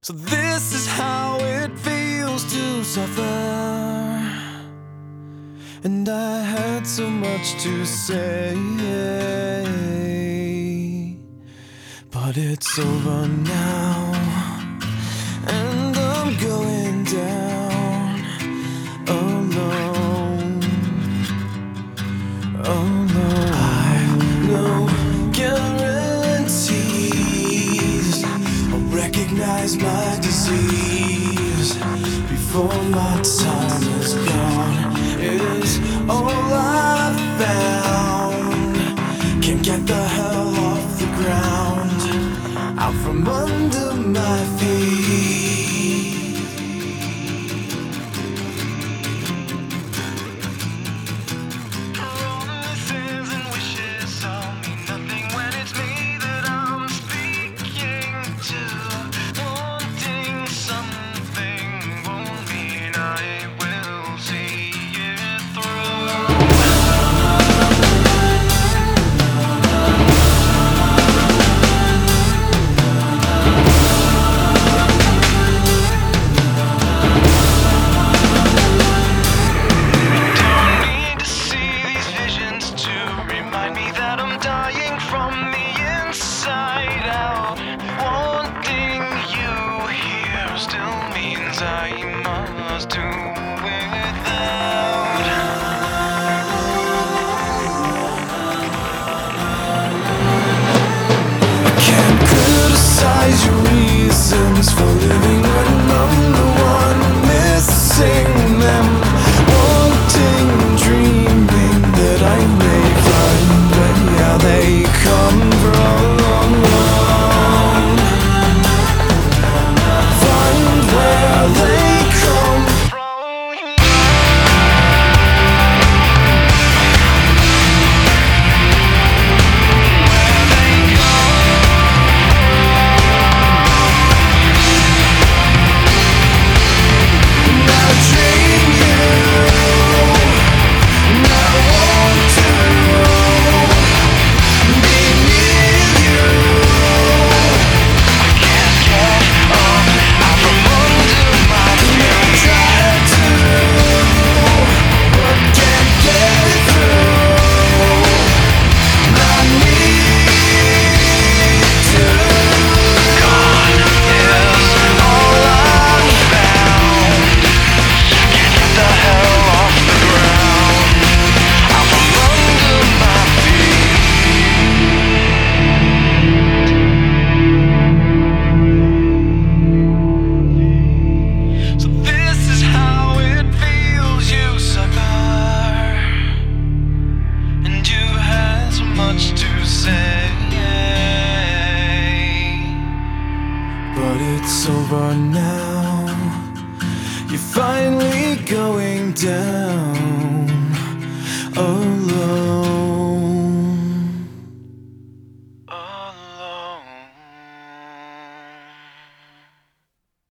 So this is how it feels to suffer, and I had so much to say, but it's over now, and I'm going down alone. Oh no, I've no guarantees. I'll recognize my disease before my time is gone. It is all I've found. Can't get the hell off the ground, out from under my feet. Promises and wishes all mean nothing when it's me that I'm speaking to. Wanting something won't mean I will see it through. I must do without. I can't criticize your reasons for living when I'm the one missing them. Wanting, dreaming that I may find where they come from. But it's over now. You're finally going down.